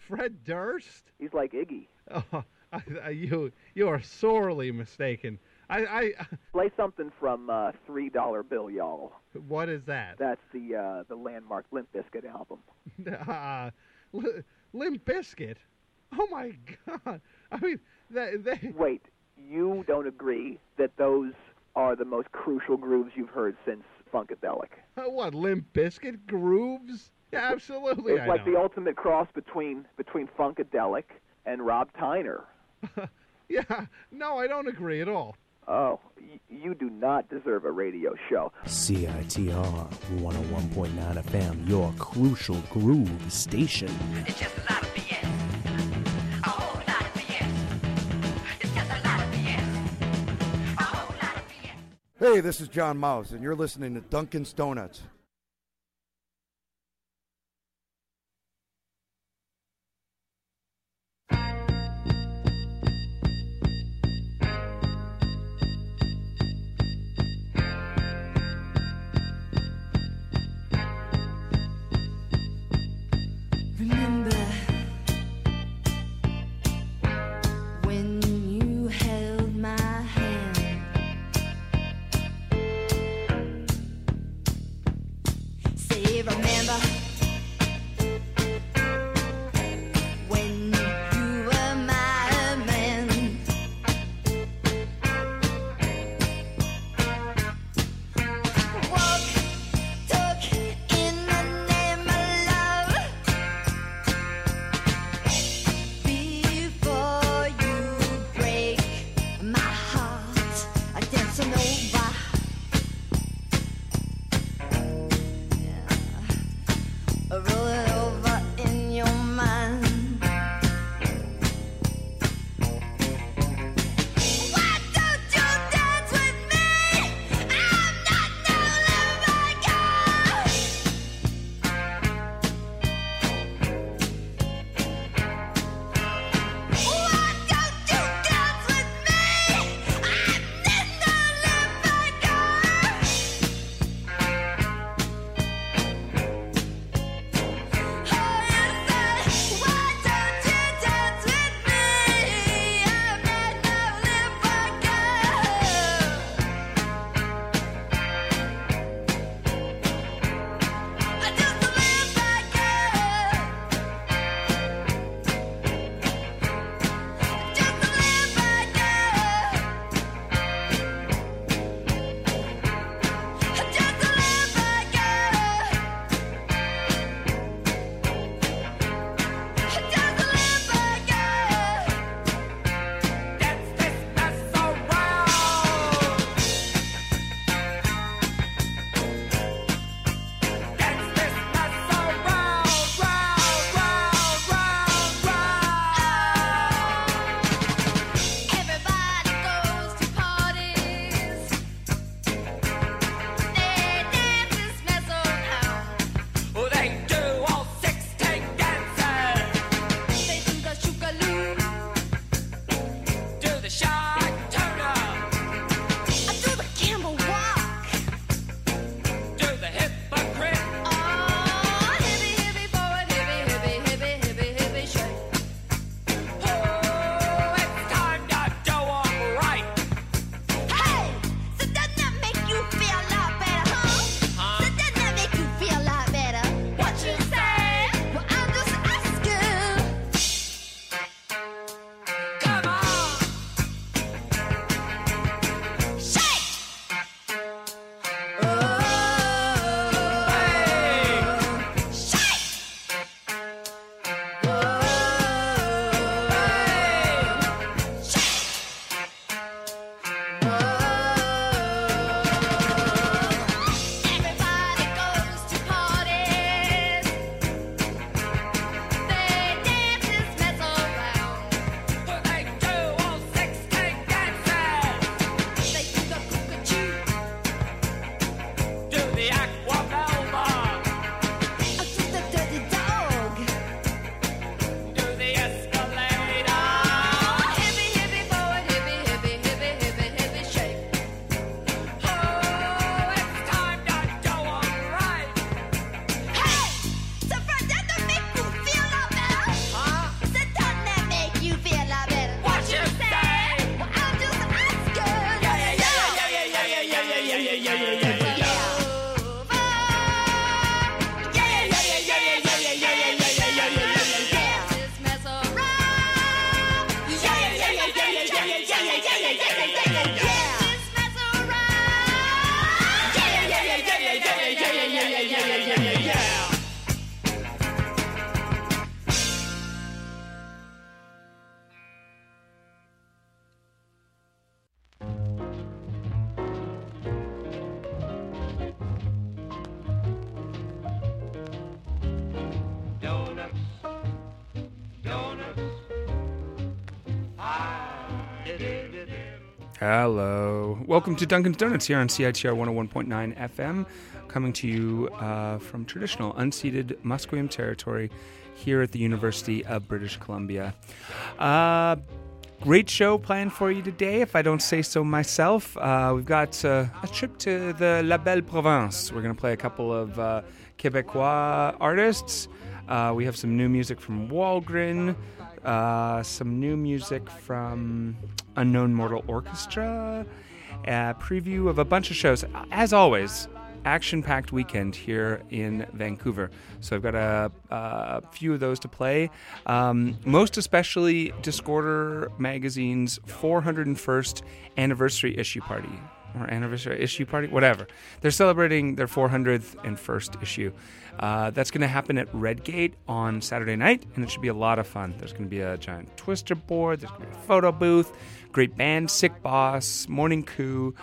Fred Durst? He's like Iggy. Oh, you are sorely mistaken. I Play something from $3 Bill, y'all. What is that? That's the landmark Limp Bizkit album. Limp Bizkit? Oh my God! I mean, they. Wait, you don't agree that those are the most crucial grooves you've heard since Funkadelic? What, Limp Bizkit grooves? Yeah, absolutely. It's like the ultimate cross between Funkadelic and Rob Tyner. Yeah, no, I don't agree at all. Oh, you do not deserve a radio show. CITR 101.9 FM, your crucial groove station. It's just a lot of BS. A whole lot of BS. It's just a lot of BS. A whole lot of BS. Hey, this is John Mouse, and you're listening to Dunkin' Donuts. Hello. Welcome to Dunkin's Donuts here on CITR 101.9 FM, coming to you from traditional unceded Musqueam territory here at the University of British Columbia. Great show planned for you today, if I don't say so myself. We've got a trip to the La Belle Province. We're going to play a couple of Quebecois artists. We have some new music from Walgren, some new music from Unknown Mortal Orchestra, a preview of a bunch of shows. As always, action-packed weekend here in Vancouver. So I've got a few of those to play. Most especially Discorder Magazine's 401st anniversary issue party. Or anniversary issue party? Whatever. They're celebrating their 401st issue. That's going to happen at Redgate on Saturday night, and it should be a lot of fun. There's going to be a giant twister board. There's going to be a photo booth. Great band, Sick Boss, Morning Coup,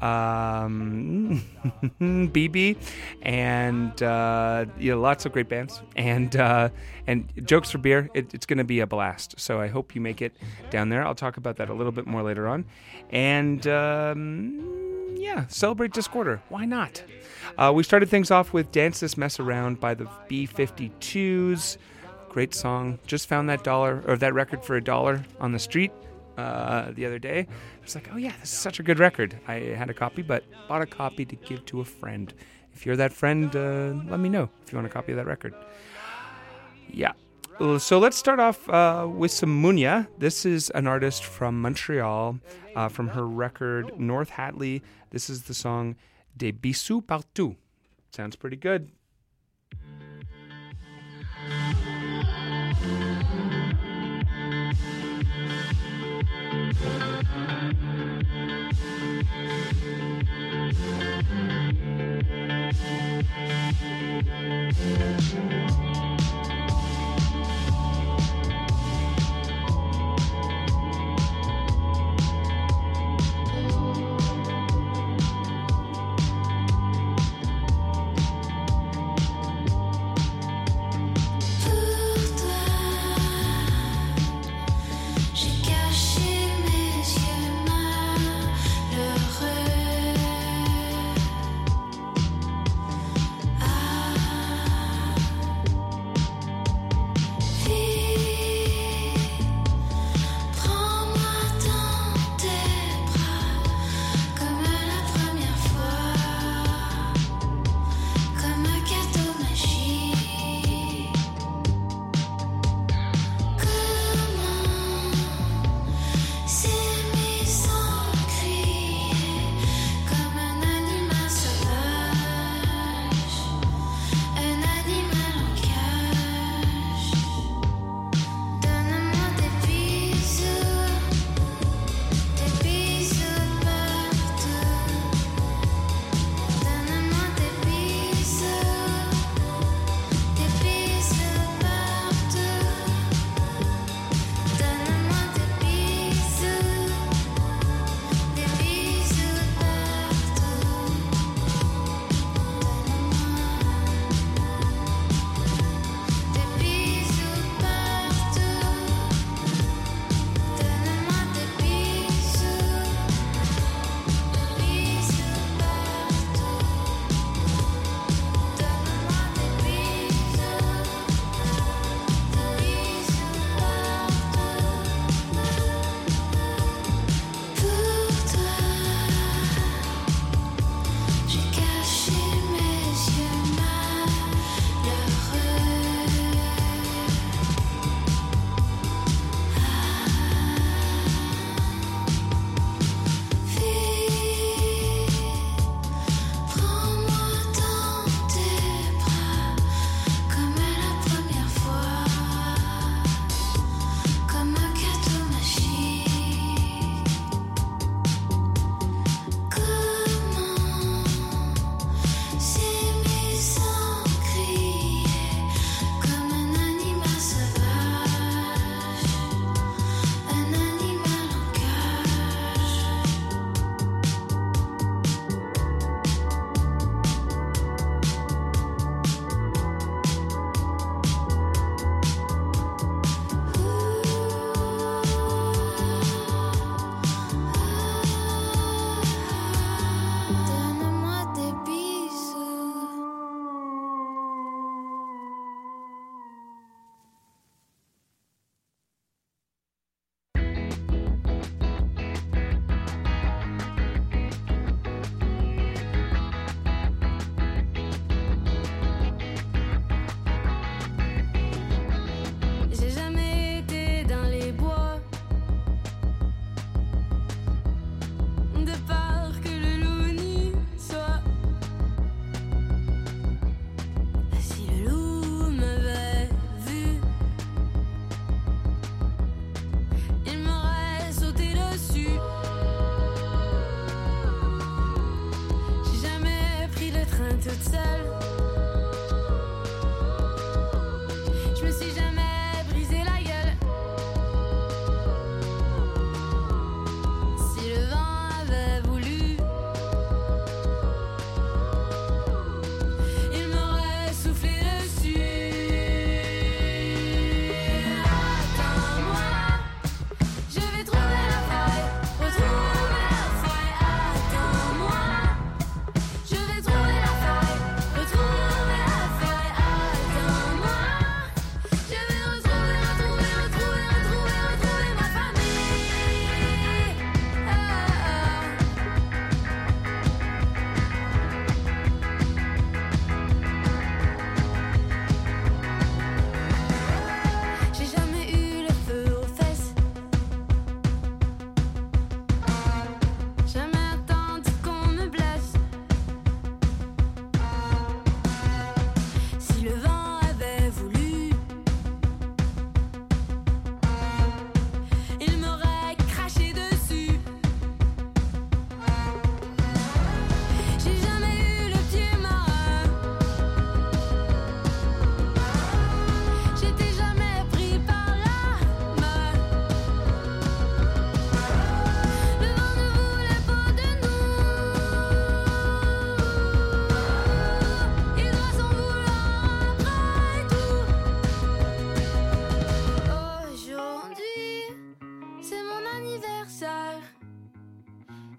BB, and lots of great bands. And Jokes for Beer. It's going to be a blast. So I hope you make it down there. I'll talk about that a little bit more later on. And celebrate Discorder. Why not? We started things off with Dance This Mess Around by the B-52s. Great song. Just found that record for $1 on the street the other day. I was like, oh yeah, this is such a good record. I had a copy, but bought a copy to give to a friend. If you're that friend, let me know if you want a copy of that record. Yeah. So let's start off with some Munya. This is an artist from Montreal, from her record North Hatley. This is the song Des Bisous Partout. Sounds pretty good.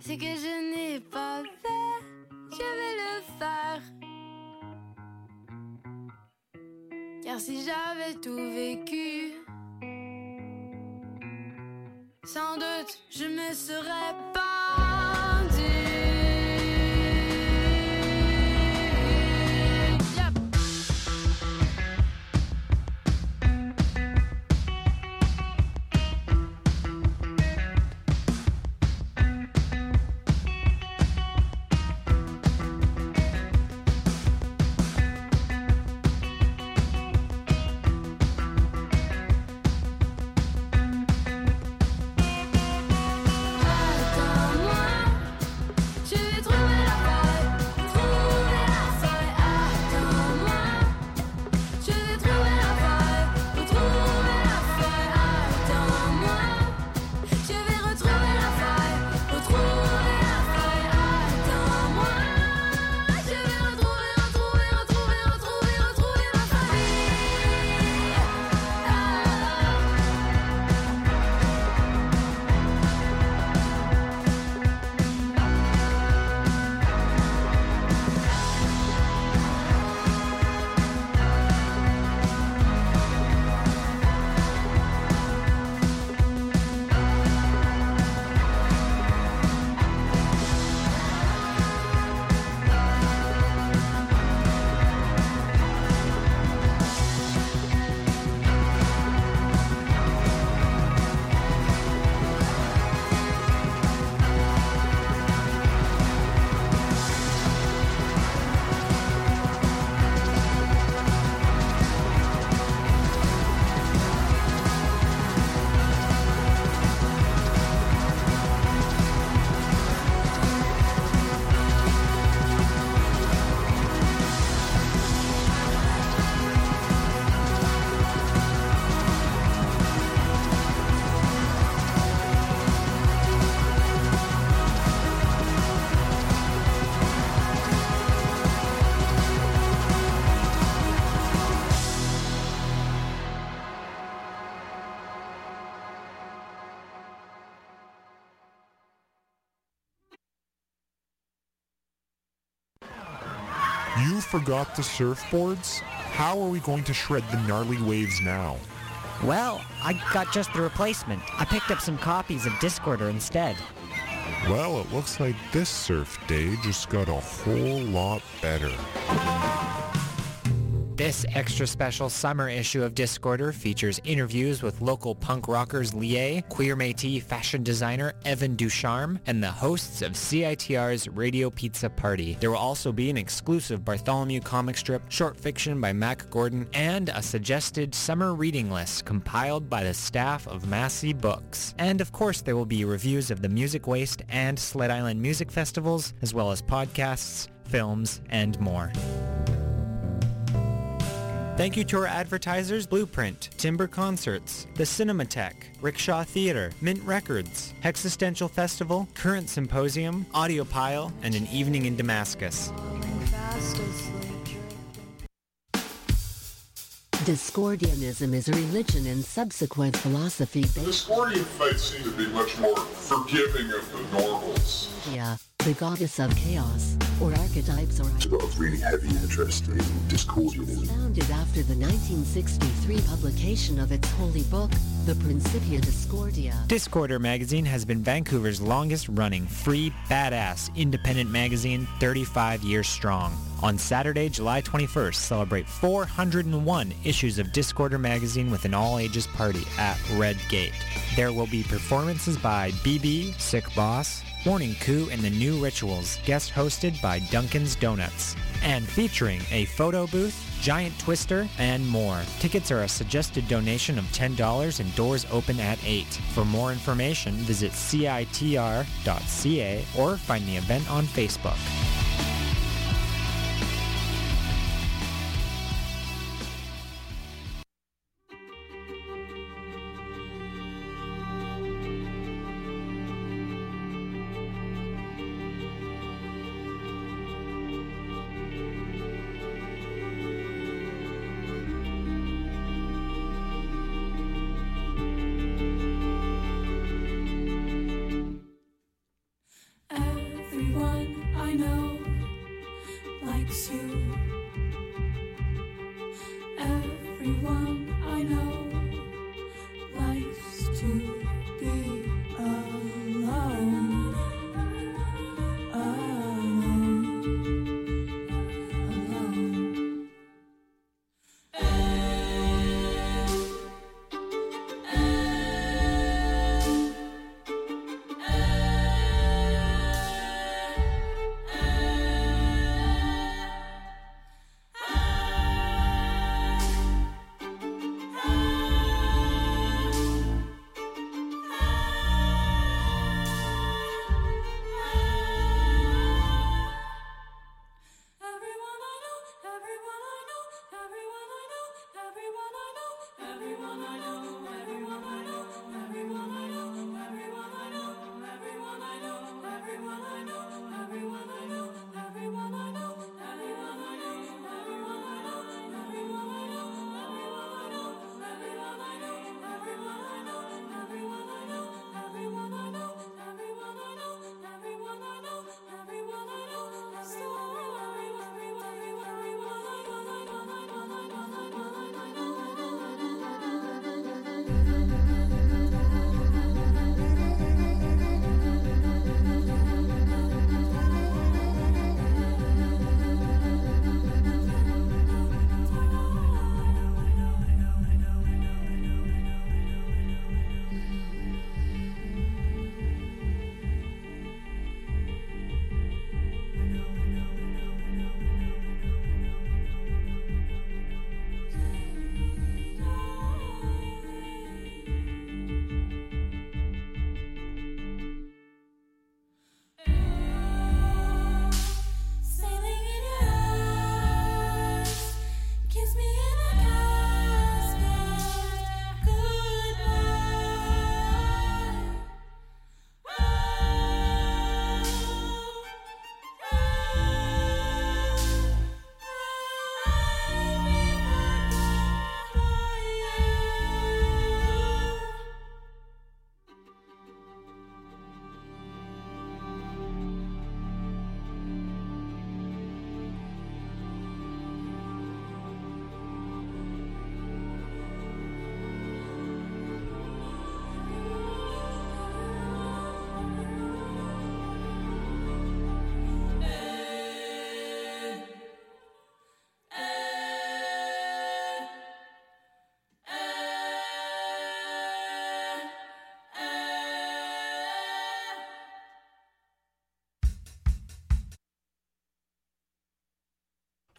c'est que je n'ai pas fait, je vais le faire. Car si j'avais tout vécu, sans doute je me serais pendue. Yep. You forgot the surfboards? How are we going to shred the gnarly waves now? Well, I got just the replacement. I picked up some copies of Discorder instead. Well, it looks like this surf day just got a whole lot better. This extra special summer issue of Discorder features interviews with local punk rockers Lié, queer Métis fashion designer Evan Ducharme, and the hosts of CITR's Radio Pizza Party. There will also be an exclusive Bartholomew comic strip, short fiction by Mac Gordon, and a suggested summer reading list compiled by the staff of Massey Books. And of course there will be reviews of the Music Waste and Sled Island Music Festivals, as well as podcasts, films, and more. Thank you to our advertisers Blueprint, Timber Concerts, the Cinematheque, Rickshaw Theatre, Mint Records, Hexistential Festival, Current Symposium, Audiopile, and An Evening in Damascus. Discordianism is a religion and subsequent philosophy The Discordian faith seem to be much more forgiving of the normals. Yeah, the goddess of chaos, or archetypes, or I've got a really heavy interest in Discordianism. founded after the 1963 publication of its holy book, the Principia Discordia. Discorder magazine has been Vancouver's longest-running, free, badass, independent magazine, 35 years strong. On Saturday, July 21st, celebrate 401 issues of Discorder magazine with an all-ages party at Red Gate. There will be performances by BB, Sick Boss, Morning Coup, and the New Rituals, guest hosted by Dunkin's Donuts, and featuring a photo booth, giant twister, and more. Tickets are a suggested donation of $10 and doors open at 8. For more information, visit citr.ca or find the event on Facebook. I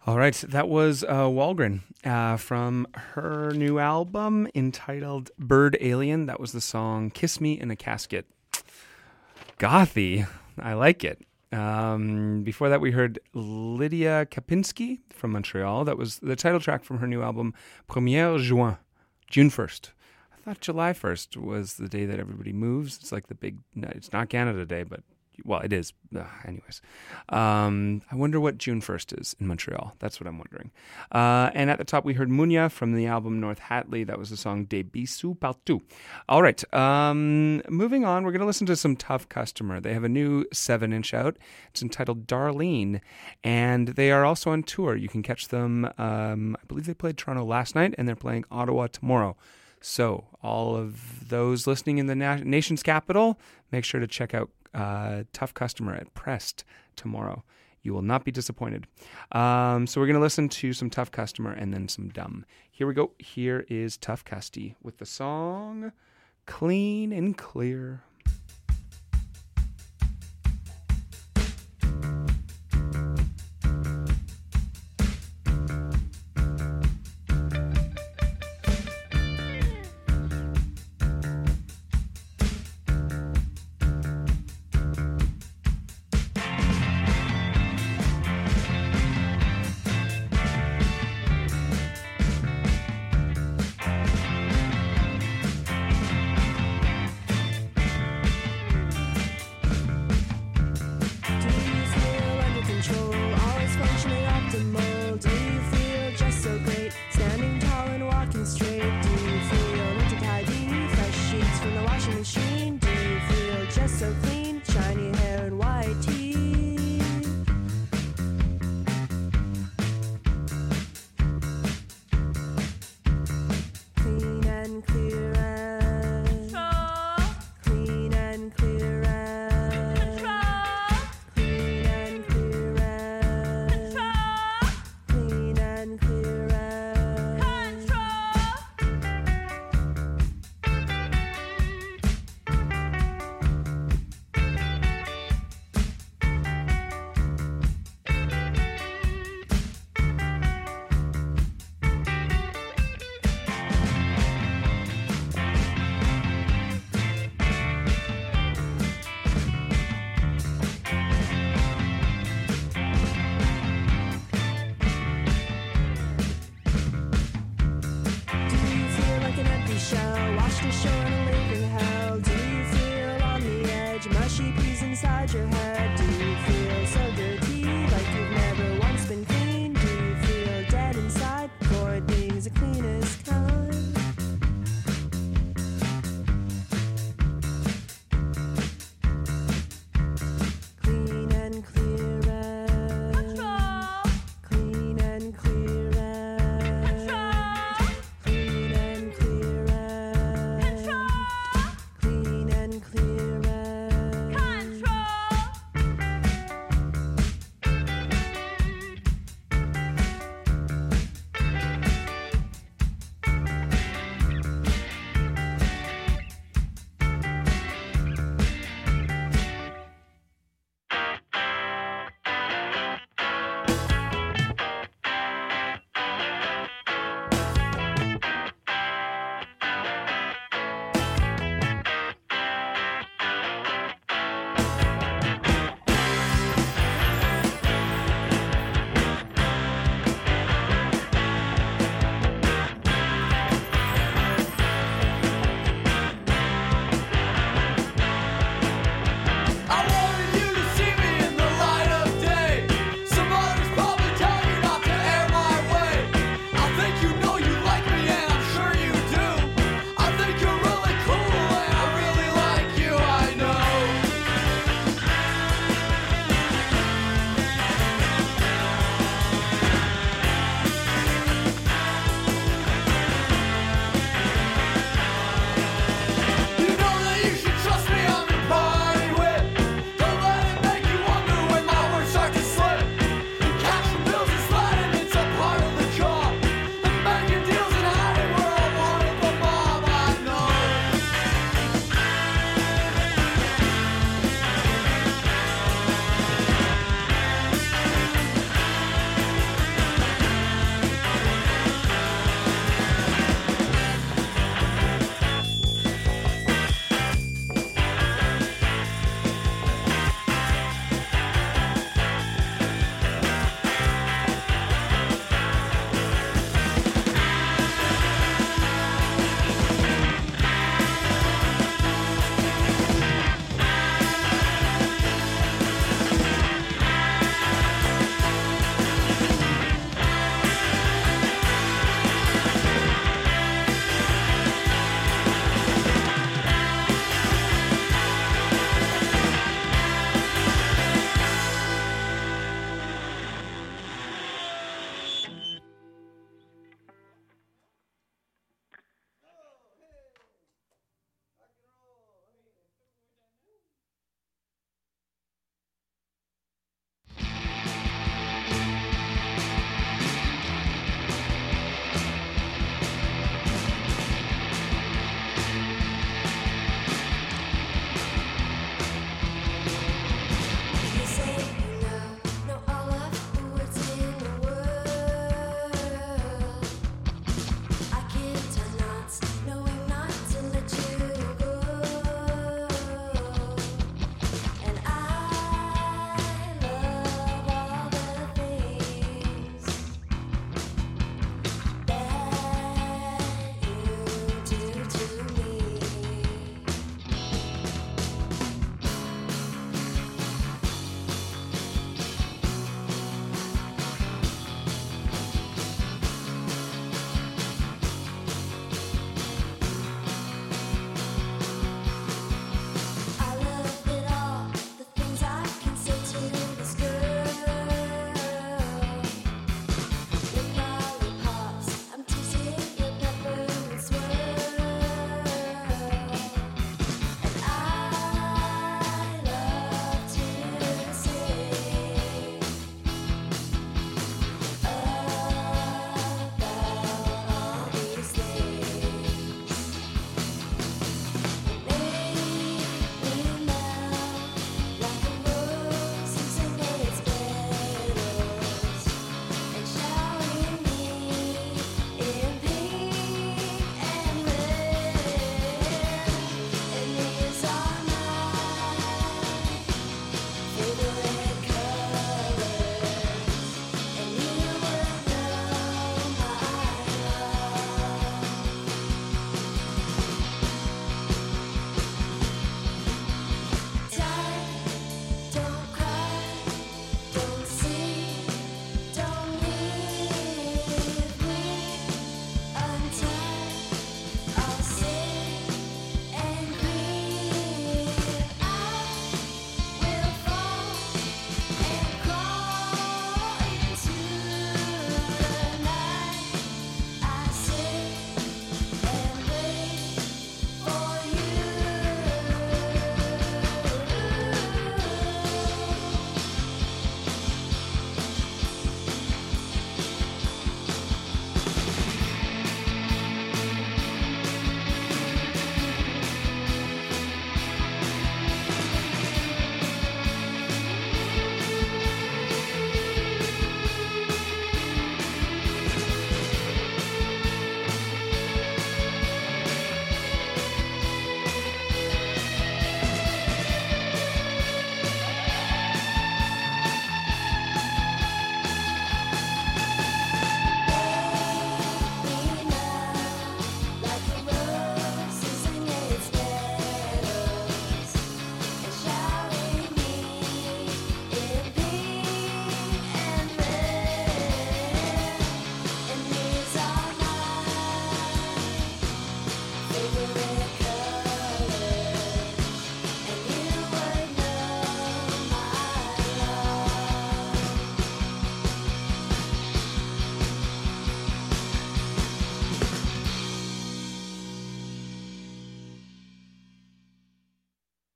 All right, that was Walgren from her new album entitled Bird Alien. That was the song Kiss Me in a Casket. Gothy. I like it. Before that, we heard Lydia Kapinski from Montreal. That was the title track from her new album, Premier Juin, June 1st. I thought July 1st was the day that everybody moves. It's like the big, it's not Canada Day, but, well, it is. Anyways. I wonder what June 1st is in Montreal. That's what I'm wondering. And at the top, we heard Munya from the album North Hatley. That was the song Des Bisous Partout. All right. Moving on, we're going to listen to some Tough Customer. They have a new 7-inch out. It's entitled Darlene, and they are also on tour. You can catch them, I believe they played Toronto last night, and they're playing Ottawa tomorrow. So all of those listening in the nation's capital, make sure to check out Tough Customer at Prest tomorrow. You will not be disappointed. So we're going to listen to some Tough Customer and then some Dumb. Here we go. Here is Tough Custy with the song Clean and Clear.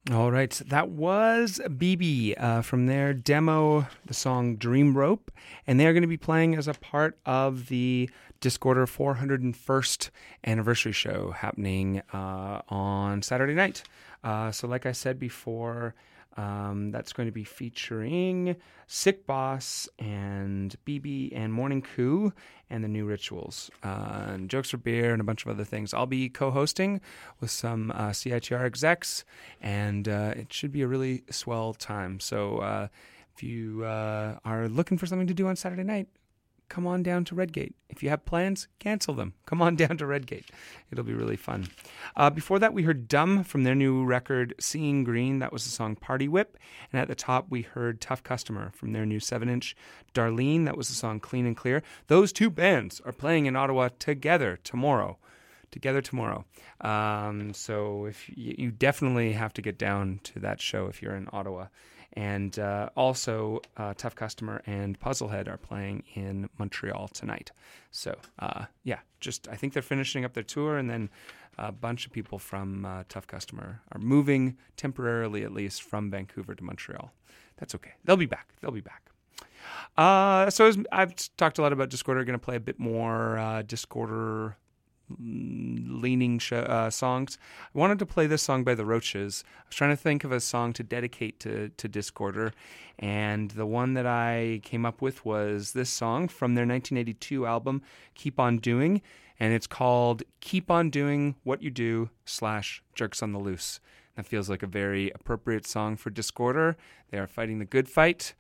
All right, so that was BB from their demo, the song Dream Rope, and they're going to be playing as a part of the Discorder 401st anniversary show happening on Saturday night. So like I said before, that's going to be featuring Sick Boss and BB and Morning Coup and the New Rituals, and Jokes for Beer and a bunch of other things. I'll be co-hosting with some CITR execs, and it should be a really swell time. So if you are looking for something to do on Saturday night, come on down to Redgate. If you have plans, cancel them. Come on down to Redgate. It'll be really fun. Before that, we heard Dumb from their new record, Seeing Green. That was the song Party Whip. And at the top, we heard Tough Customer from their new 7-inch, Darlene. That was the song Clean and Clear. Those two bands are playing in Ottawa together tomorrow. So if you definitely have to get down to that show if you're in Ottawa. And also, Tough Customer and Puzzlehead are playing in Montreal tonight. So, I think they're finishing up their tour, and then a bunch of people from Tough Customer are moving temporarily, at least, from Vancouver to Montreal. That's okay. They'll be back. So as I've talked a lot about Discorder, going to play a bit more Discorder leaning songs. I wanted to play this song by the Roaches. I was trying to think of a song to dedicate to Discorder, and the one that I came up with was this song from their 1982 album, Keep On Doing, and it's called Keep On Doing What You Do / Jerks on the Loose. That feels like a very appropriate song for Discorder. They are fighting the good fight.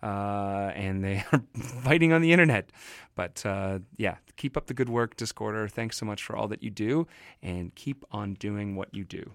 And they are fighting on the internet. But keep up the good work, Discorder. Thanks so much for all that you do, and keep on doing what you do.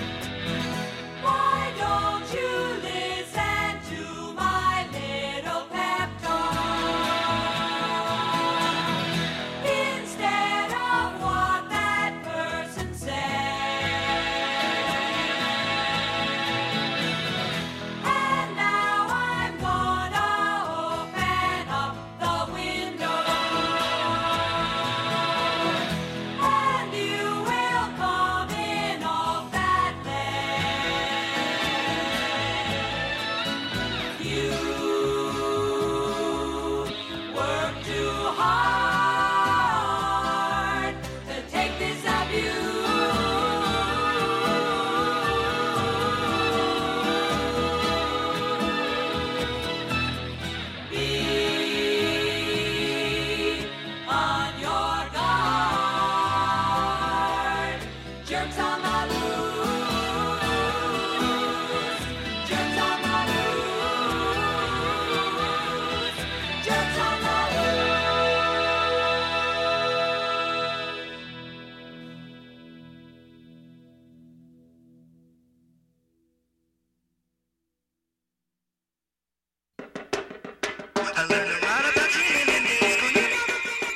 Why don't you listen to my little I learned a lot about chilling in disco. You know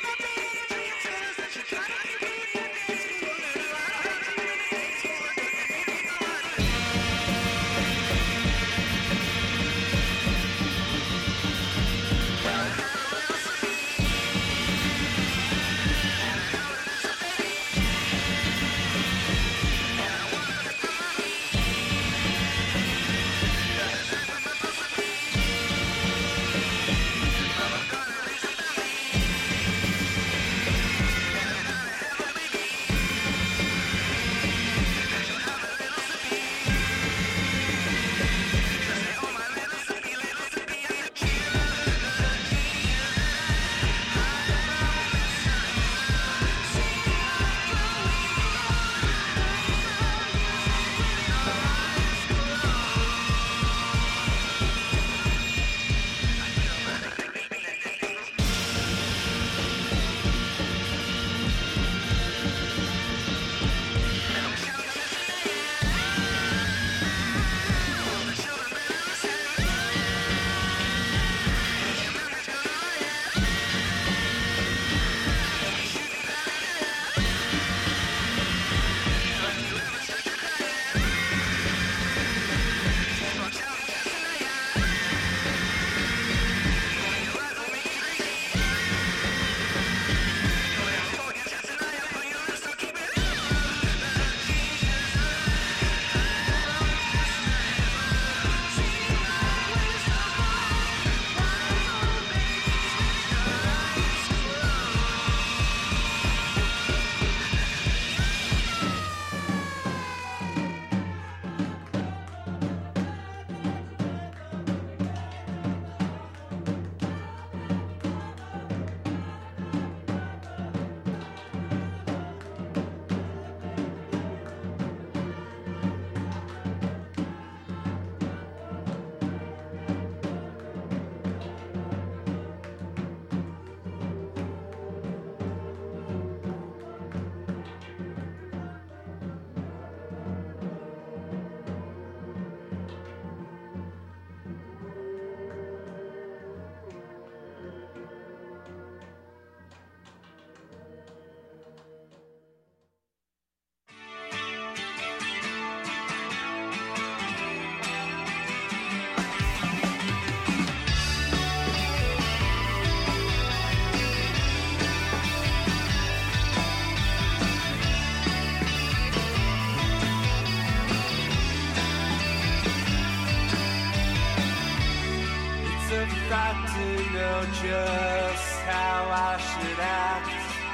just how I should act.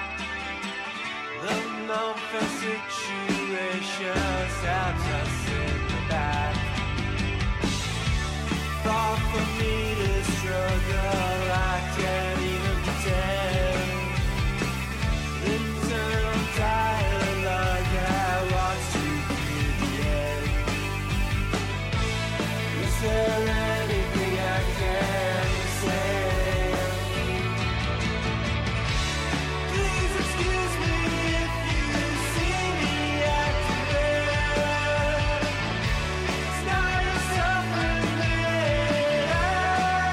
The Memphis situation stabs us in the back. Far from me to struggle, I can't even pretend. Internal dialogue, I want to hear the end. Is there anything I can say? Please excuse me if you see me acting bad. It's not a self-made.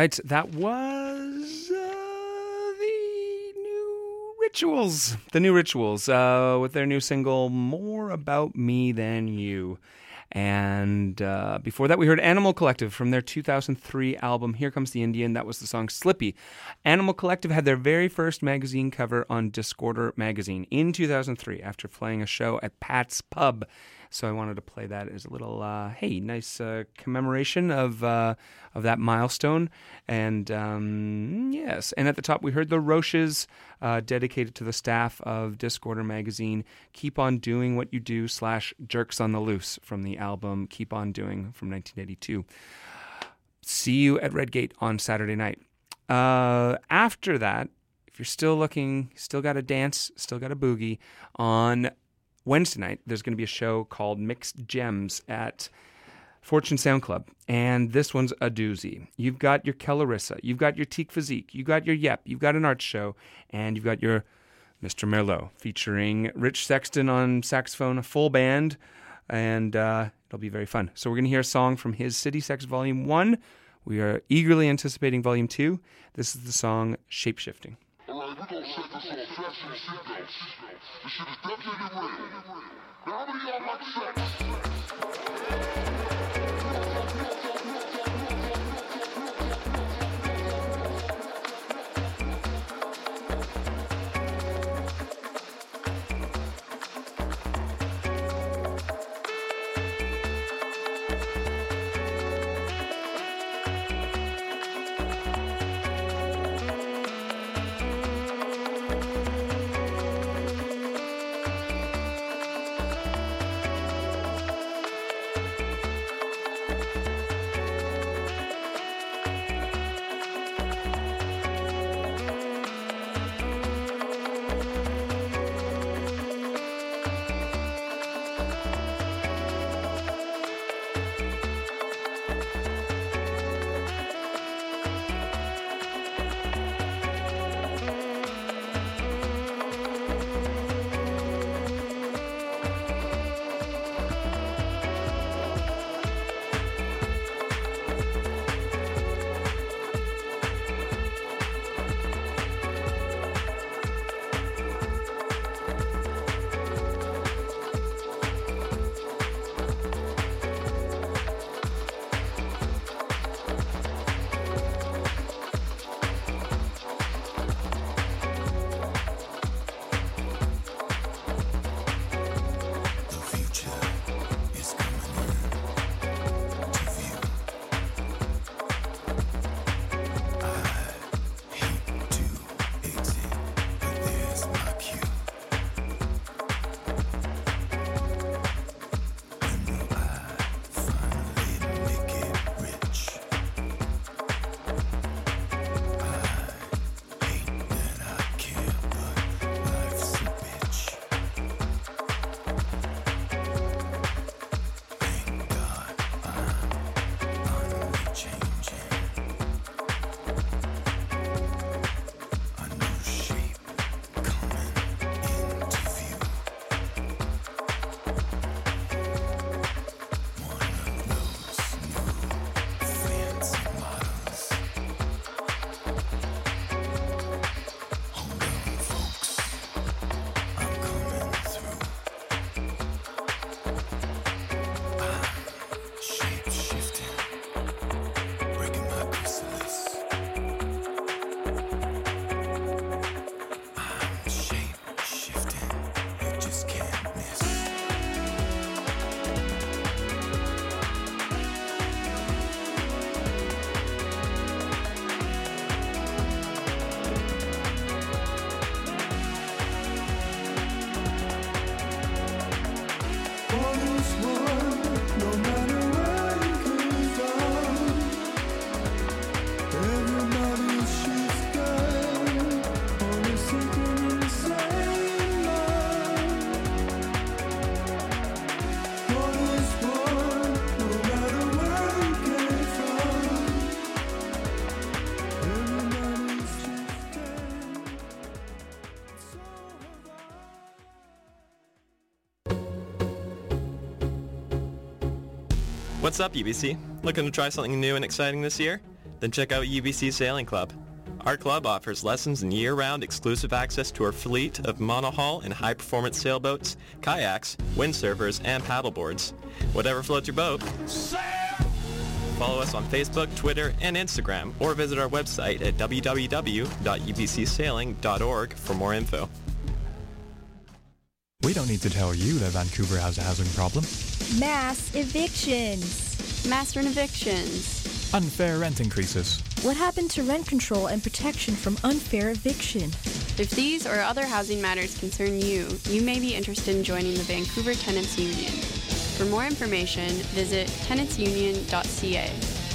right, that was the new Rituals. The new Rituals with their new single, More About Me Than You. And before that, we heard Animal Collective from their 2003 album, Here Comes the Indian. That was the song Slippy. Animal Collective had their very first magazine cover on Discorder magazine in 2003 after playing a show at Pat's Pub. So I wanted to play that as a little, nice commemoration of that milestone. And yes, and at the top we heard the Roches, dedicated to the staff of Discorder magazine. Keep on Doing What You Do / Jerks on the Loose from the album Keep On Doing from 1982. See you at Redgate on Saturday night. After that, if you're still looking, still got to dance, still got to boogie, on Wednesday night, there's going to be a show called Mixed Gems at Fortune Sound Club, and this one's a doozy. You've got your Kellarissa, you've got your Teak Physique, you've got your Yep, you've got an art show, and you've got your Mr. Merlot, featuring Rich Sexton on saxophone, a full band, and it'll be very fun. So we're going to hear a song from his City Sex Volume 1. We are eagerly anticipating Volume 2. This is the song Shapeshifting. Alright, we're gonna set this off. Fasten your seatbelts. This shit is definitely real. Now, how many of y'all like sex? What's up, UBC? Looking to try something new and exciting this year? Then check out UBC Sailing Club. Our club offers lessons and year-round exclusive access to our fleet of monohull and high-performance sailboats, kayaks, windsurfers, and paddleboards. Whatever floats your boat. Follow us on Facebook, Twitter, and Instagram, or visit our website at www.ubcsailing.org for more info. We don't need to tell you that Vancouver has a housing problem. Mass evictions. Mass rent evictions. Unfair rent increases. What happened to rent control and protection from unfair eviction? If these or other housing matters concern you, you may be interested in joining the Vancouver Tenants Union. For more information, visit tenantsunion.ca.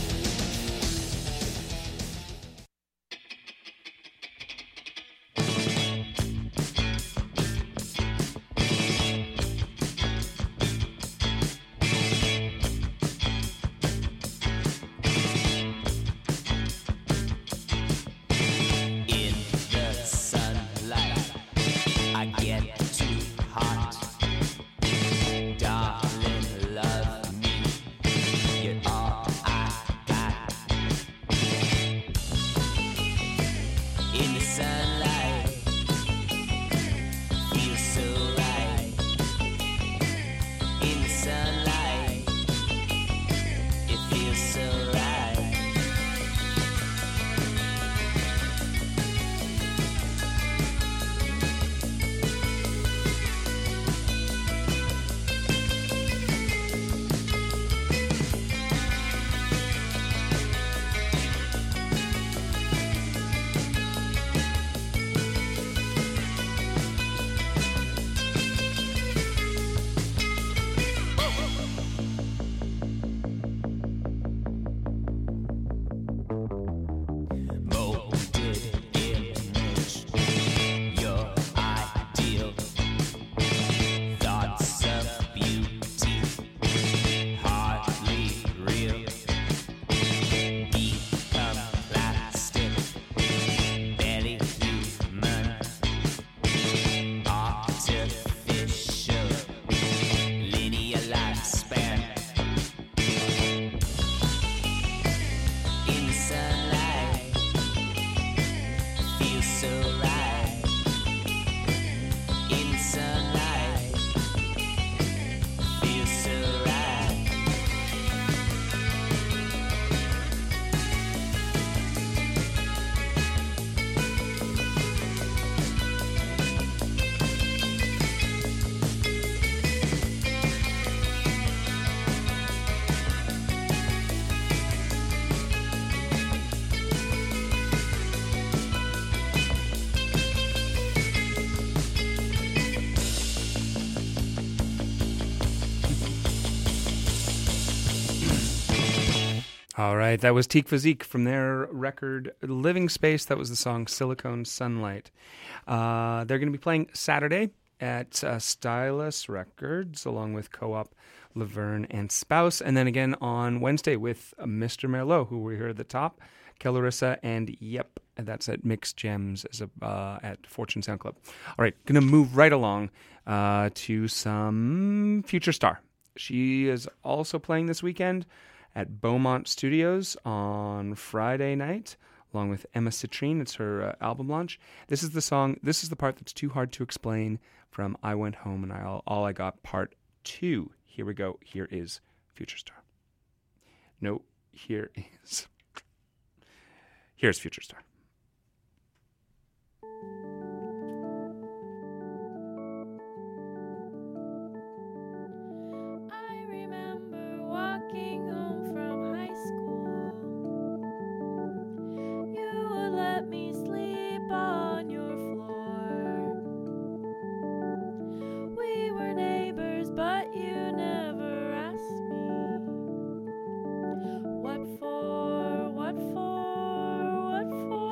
All right, that was Teak Physique from their record Living Space. That was the song Silicone Sunlight. They're going to be playing Saturday at Stylus Records along with Co-op, Laverne, and Spouse. And then again on Wednesday with Mr. Merlot, who we heard at the top, Kellarissa, and Yep. And that's at Mixed Gems at Fortune Sound Club. All right, going to move right along to some Future Star. She is also playing this weekend at Beaumont Studios on Friday night, along with Emma Citrine. It's her album launch. This is the part that's too hard to explain from I Went Home and All I Got Part 2. Here we go. Here is Future Star. No, here's Future Star. Walking home from high school, you would let me sleep on your floor. We were neighbors, but you never asked me what for, what for, what for.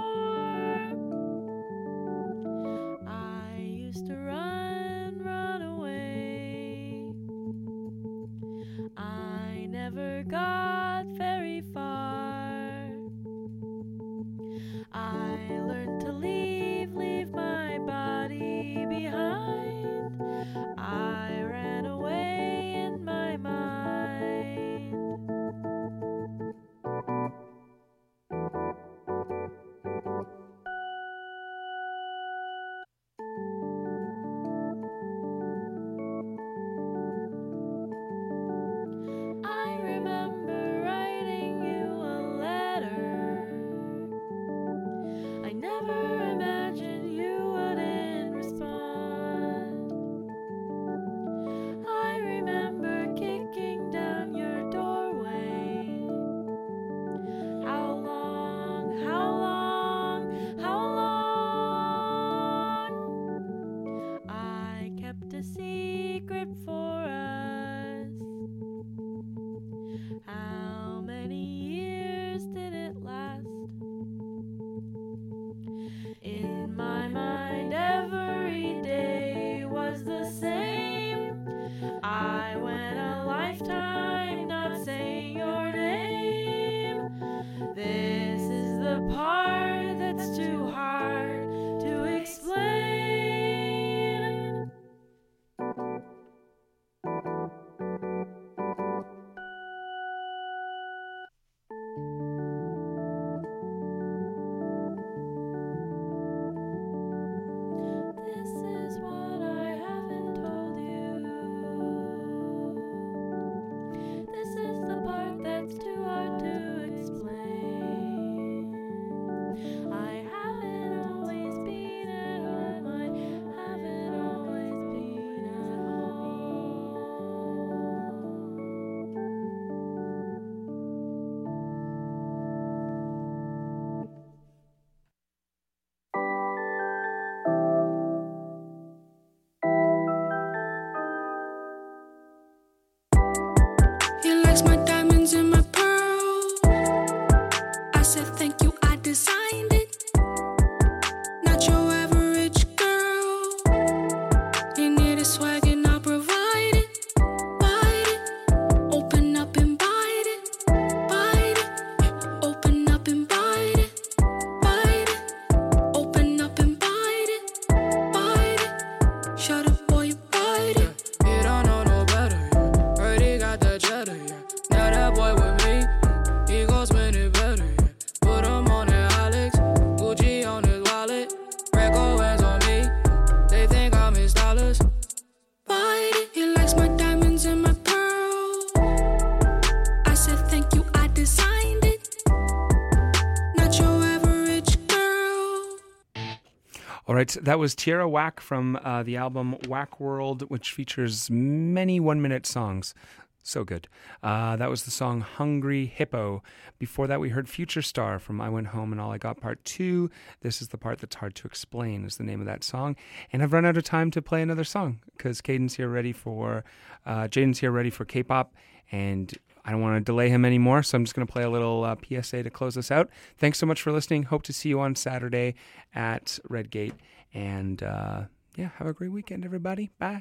All right, that was Tierra Whack from the album Whack World, which features many one-minute songs. So good. That was the song Hungry Hippo. Before that, we heard Future Star from I Went Home and All I Got Part 2. This is the part that's hard to explain is the name of that song. And I've run out of time to play another song because Jaden's here ready for K-pop, and I don't want to delay him anymore, so I'm just going to play a little PSA to close us out. Thanks so much for listening. Hope to see you on Saturday at Redgate. And have a great weekend, everybody. Bye.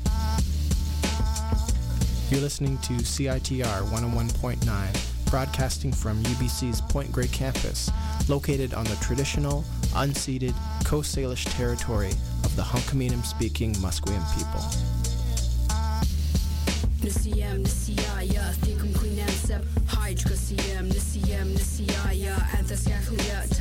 You're listening to CITR 101.9, broadcasting from UBC's Point Grey campus, located on the traditional, unceded Coast Salish territory of the Hunkaminam-speaking Musqueam people. Nisiyam, Nisiyaya, Thikum Queen Ansep, Hydra Siyam, Nisiyam, Nisiyaya, Anthas Yakuya,